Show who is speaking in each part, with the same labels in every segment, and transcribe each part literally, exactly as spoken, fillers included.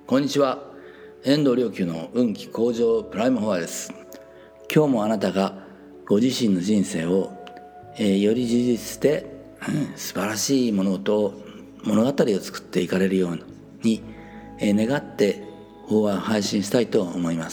Speaker 1: こんにちは。遠藤良久の運気向上プライムフォアです。今日もあなたがご自身の人生を、えー、より充実で、うん、素晴らしい物事を物語を作っていかれるように、えー、願って法話を配信したいと思います。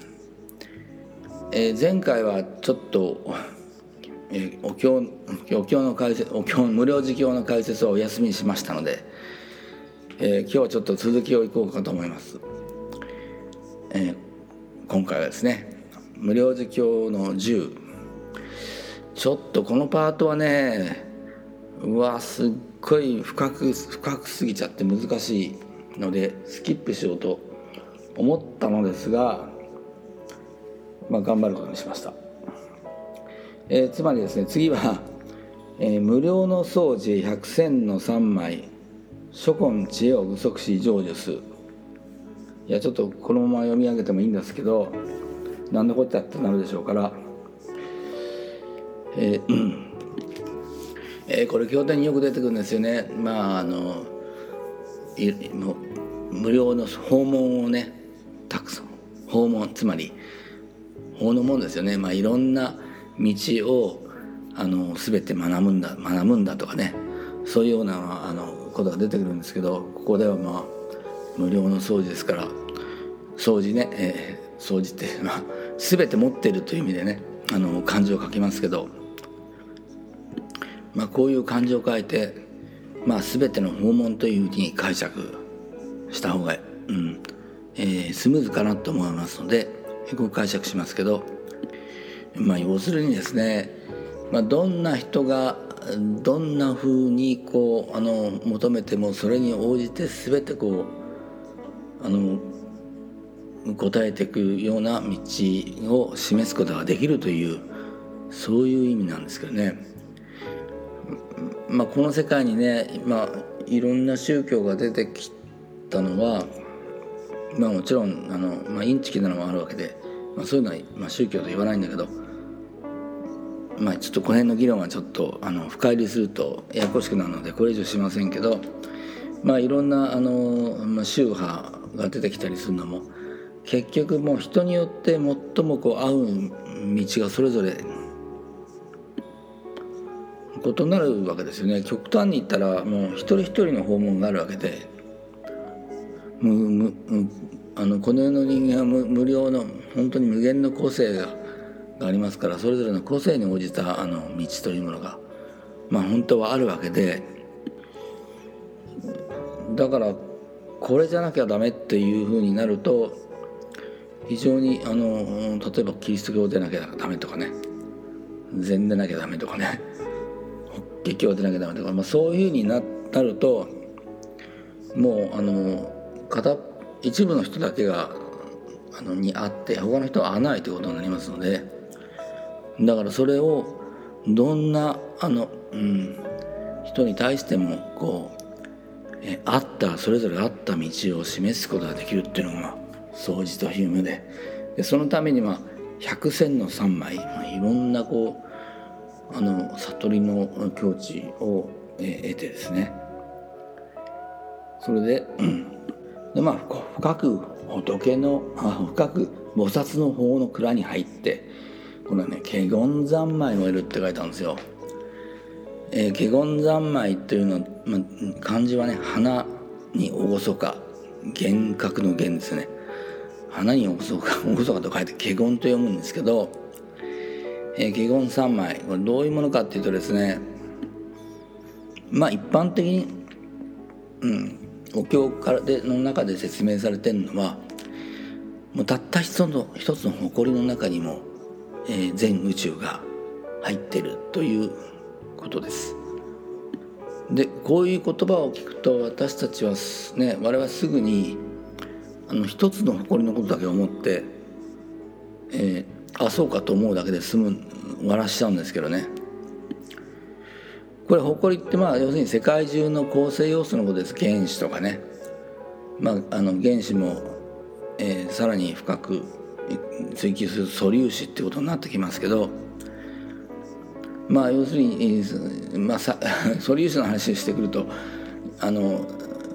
Speaker 1: えー、前回はちょっと、えー、お経お経の解説お経無料自経の解説をお休みにしましたので、えー、今日はちょっと続きをいこうかと思います。えー、今回はですね、無料自経のじゅう、ちょっとこのパートはね、うわすっごい深く深くすぎちゃって難しいのでスキップしようと思ったのですが、まあ、頑張ることにしました。えー、つまりですね、次は、えー、無料の掃除百選の三枚諸根知恵を具足し成就す。いやちょっとこのまま読み上げてもいいんですけど、何のこっちゃってなるでしょうから、えーうんえー、これ経典によく出てくるんですよね。まああのいも無料の訪問をね、たくさん訪問、つまり法の門ですよね。まあいろんな道をあの全て学ぶんだ学ぶんだとかね、そういうようなあのことが出てくるんですけど、ここではまあ無料の掃除ですから、掃除ね、えー、掃除って、まあ、全て持っているという意味でね、あの漢字を書きますけど、まあ、こういう漢字を書いて、まあ、全ての訪問というふうに解釈した方が、うんえー、スムーズかなと思いますので、こう解釈しますけど、まあ、要するにですね、まあ、どんな人がどんなふうにこうあの求めてもそれに応じて全てこうあの答えていくような道を示すことができるという、そういう意味なんですけどね。まあ、この世界にね、まあ、いろんな宗教が出てきたのは、まあ、もちろんあの、まあ、インチキなのもあるわけで、まあ、そういうのは、まあ、宗教と言わないんだけど、まあ、ちょっとこの辺の議論はちょっとあの深入りするとややこしくなるのでこれ以上しませんけど、まあ、いろんなあの、まあ、宗派が出てきたりするのも結局もう人によって最もこう合う道がそれぞれ異なるわけですよね。極端に言ったらもう一人一人の訪問があるわけで、むむあのこの世の人間は 無, 無料の本当に無限の個性ががありますから、それぞれの個性に応じたあの道というものが、まあ、本当はあるわけで、だからこれじゃなきゃダメっていうふうになると非常にあの例えばキリスト教でなきゃダメとかね、禅でなきゃダメとかね、法華経でなきゃダメとか、まあ、そういうふうになるともうあの片一部の人だけがあのにあって他の人は合わないということになりますので、だからそれをどんなあの、うん、人に対してもこうえあったそれぞれあった道を示すことができるっていうのが掃除というので、でそのためには百選の三枚、まあ、いろんなこうあの悟りの境地を、えー、得てですね、それで、うん、でまあ深く仏の深く菩薩の法の蔵に入って、これはね華厳三昧を得るって書いてあるんですよ。えー、華厳三昧というのは、まあ、漢字はね花に厳か、厳格の厳ですね。花に厳か厳かと書いて華厳と読むんですけど、えー、華厳三昧、これどういうものかっていうとですね、まあ一般的に、うん、お経からでの中で説明されているのは、もうたった一つの一つの埃の中にも、えー、全宇宙が入っているということです。でこういう言葉を聞くと私たちはね、我々はすぐにあの一つの埃のことだけ思って、えー、あそうかと思うだけで済む終わらしちゃうんですけどね。これ埃ってまあ要するに世界中の構成要素のことです。原子とかね、まあ、あの原子も、えー、さらに深く追求する素粒子ってことになってきますけど、まあ要するに、まあ、素粒子の話をしてくるとあの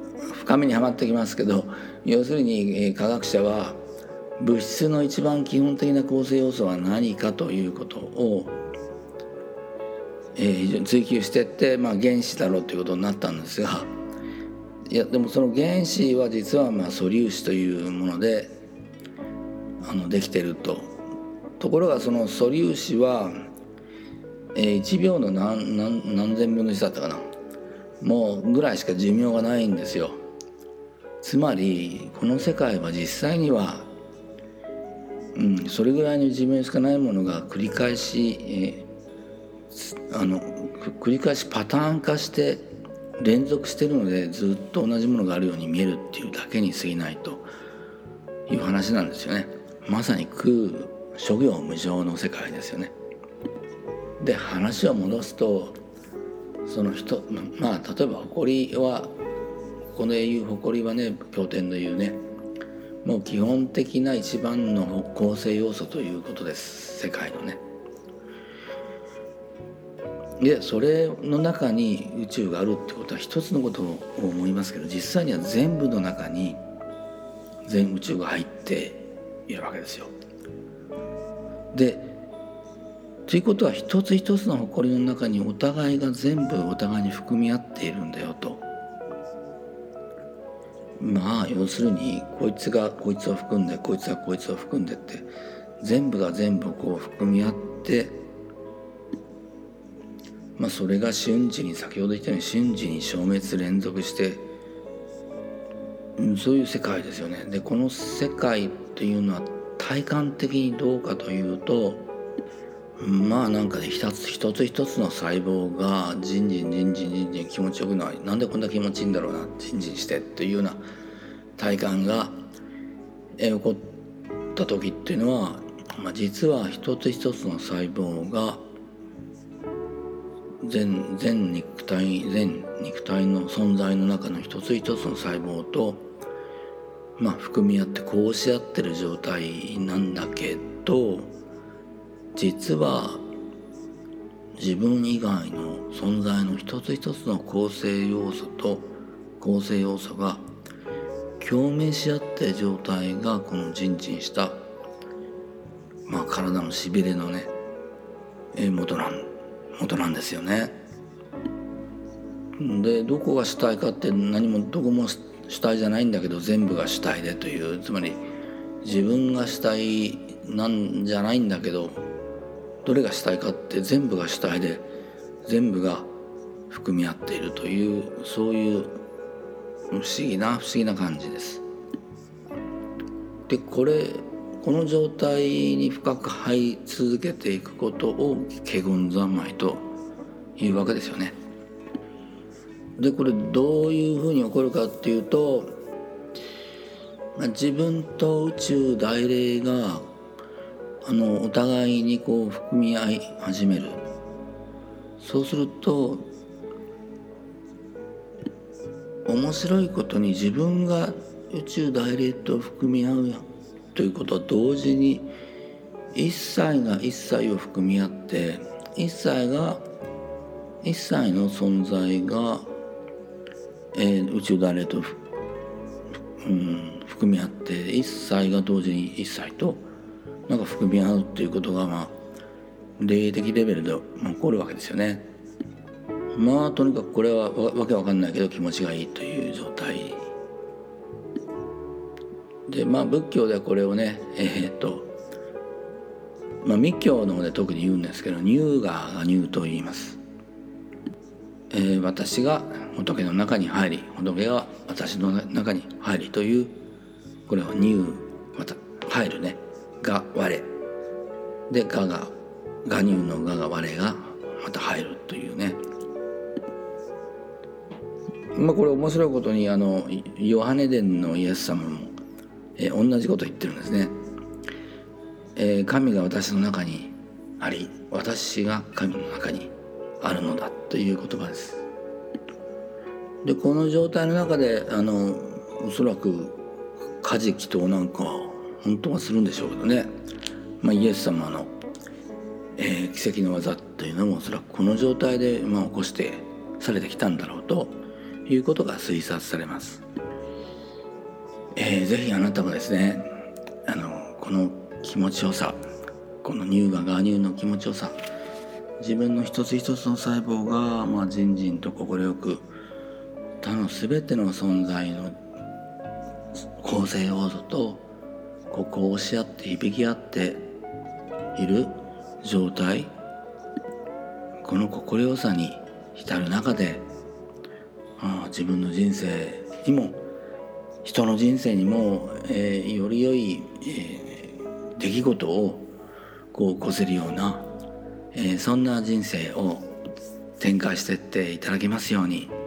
Speaker 1: 深みにはまってきますけど、要するに科学者は物質の一番基本的な構成要素は何かということを、えー、非常に追求していって、まあ、原子だろうということになったんですが、いやでもその原子は実はまあ素粒子というものであのできていると。ところがその素粒子は、えー、いちびょうの 何, 何, 何千分のいちだったかなもうぐらいしか寿命がないんですよ。つまりこの世界は実際には、うん、それぐらいの寿命しかないものが繰り返し、えー、あの繰り返しパターン化して連続しているので、ずっと同じものがあるように見えるっていうだけに過ぎないという話なんですよね。まさに空諸行無常の世界ですよね。で話を戻すと、その人まあ例えば埃はここでいう埃はね、経典の言うね、もう基本的な一番の構成要素ということです、世界のね。でそれの中に宇宙があるってことは一つのことを思いますけど、実際には全部の中に全宇宙が入っているわけですよ。でということは一つ一つの埃の中にお互いが全部お互いに含み合っているんだよと。まあ要するにこいつがこいつを含んでこいつはこいつを含んでって全部が全部こう含み合って、まあそれが瞬時に、先ほど言ったように瞬時に消滅連続して、そういう世界ですよね。でこの世界っていうのは体感的にどうかというと、まあなんかね、一つ一つ一つの細胞がじんじんじんじんじんじん気持ちよくない、なんでこんな気持ちいいんだろうな、じんじんしてっていうような体感が起こった時っていうのは、まあ、実は一つ一つの細胞が全全肉体全肉体の存在の中の一つ一つの細胞と、まあ、含み合ってこうし合ってる状態なんだけど、実は自分以外の存在の一つ一つの構成要素と構成要素が共鳴し合っている状態がこのジンジンした、まあ、体のしびれのね元なん元なんですよね。でどこが主体かって何もどこも主体じゃないんだけど全部が主体でという、つまり自分が主体なんじゃないんだけど、どれが主体かって全部が主体で全部が含み合っているという、そういう不思議な不思議な感じです。でこれこの状態に深く入り続けていくことを華厳三昧というわけですよね。でこれどういうふうに起こるかっていうと、まあ、自分と宇宙大霊があのお互いにこう含み合い始める。そうすると面白いことに自分が宇宙大霊と含み合うということは同時に一切が一切を含み合って、一切が一切の存在が、えー、宇宙大霊と、うん、含み合って、一切が同時に一切となんか含み合うっていうことが、まあ霊的レベルで起こるわけですよね。まあとにかくこれはわ, わけわかんないけど気持ちがいいという状態で、まあ仏教ではこれをね、えー、っとまあ密教の方で特に言うんですけど、乳が乳と言います。えー、私が仏の中に入り、仏が私の中に入りという、これは乳また入るね、が我で、がが我乳のがが我がまた入るというね。まあこれ面白いことに、あのヨハネ伝のイエス様も、えー、同じこと言ってるんですね。えー、神が私の中にあり、私が神の中にあるのだという言葉です。でこの状態の中で、あのおそらくカジキとなんか本当はするんでしょうけどね、まあ、イエス様の、えー、奇跡の技というのもおそらくこの状態で、まあ、起こしてされてきたんだろうということが推察されます。 えー、ぜひあなたもですね、あのこの気持ちよさ、この乳がんが乳の気持ちよさ、自分の一つ一つの細胞が、まあ、じんじんと快く他の全ての存在の構成要素とここを押し合って響き合っている状態、この心よさに浸る中で、ああ自分の人生にも人の人生にも、えー、より良い、えー、出来事をこう起こせるような、えー、そんな人生を展開していっていただけますように。